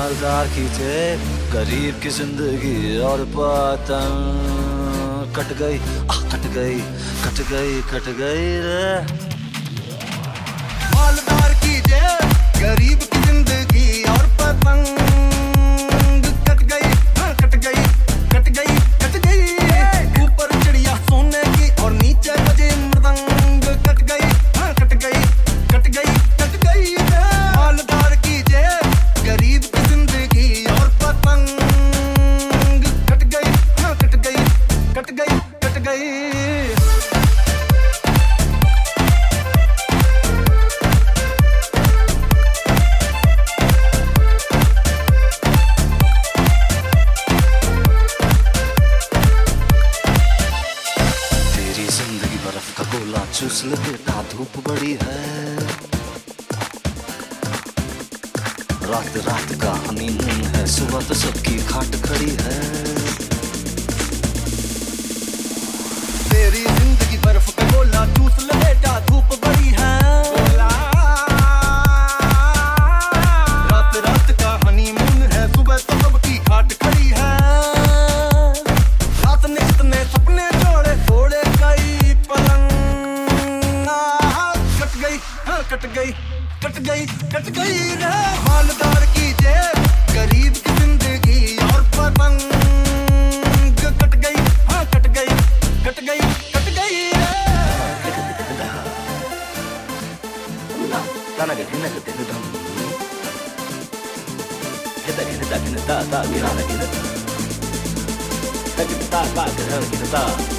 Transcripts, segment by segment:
मालदार खींचे गरीब की जिंदगी और पतंग कट गई, कट गई, कट गई, कट गई रे। मालदार खींचे गरीब की जिंदगी और पतंग कट गई, कट गई, कट गई, कट गई। ऊपर चिड़िया सोने की और नीचे बजे मृदंग कट गई, कट गई, कट गई, कट गई। मालदार खींचे गरीब की जिंदगी और पतंग कट गई, कट गई, कट गई, कट गई। चूस ले बेटा धूप बड़ी है, रात रात का हनीमून है, सुबह तो सबकी खाट खड़ी है। तेरी जिंदगी बर्फ पे गोला चूस ले बेटा धूप बड़ी है, रात रात का हनीमून है, सुबह तो सबकी खाट खड़ी है। रात ने इतने सपने जोड़े थोड़े कई पलंग कट गई, कट गई, कट गई रे। मालदार की जेब गरीब की जिंदगी और पतंग कट गई, कट गई, कट गई, कट गई रे।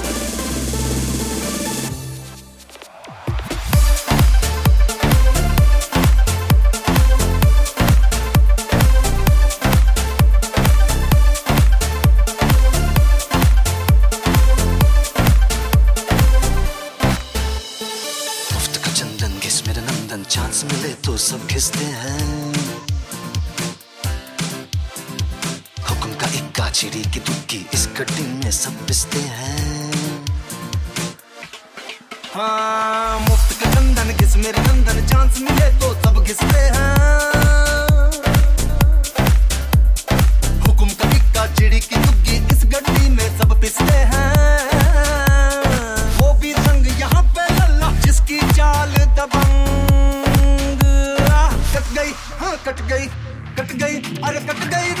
चांस मिले तो सब घिसते हैं, हुक्म का इक्का चिड़ी की दुक्की इस गड्डी में सब पिसते हैं। हाँ मुफ्त का चंदन घिस मेरे नंदन, चांस मिले तो सब घिसते हैं। हुक्म का इक्का चिड़ी की दुक्की इस गड्डी में सब पिसते हैं। वो भी संग यहाँ पे लल्ला जिसकी चाल दबंग कट गई, कट गई, कट गई, अरे कट गई।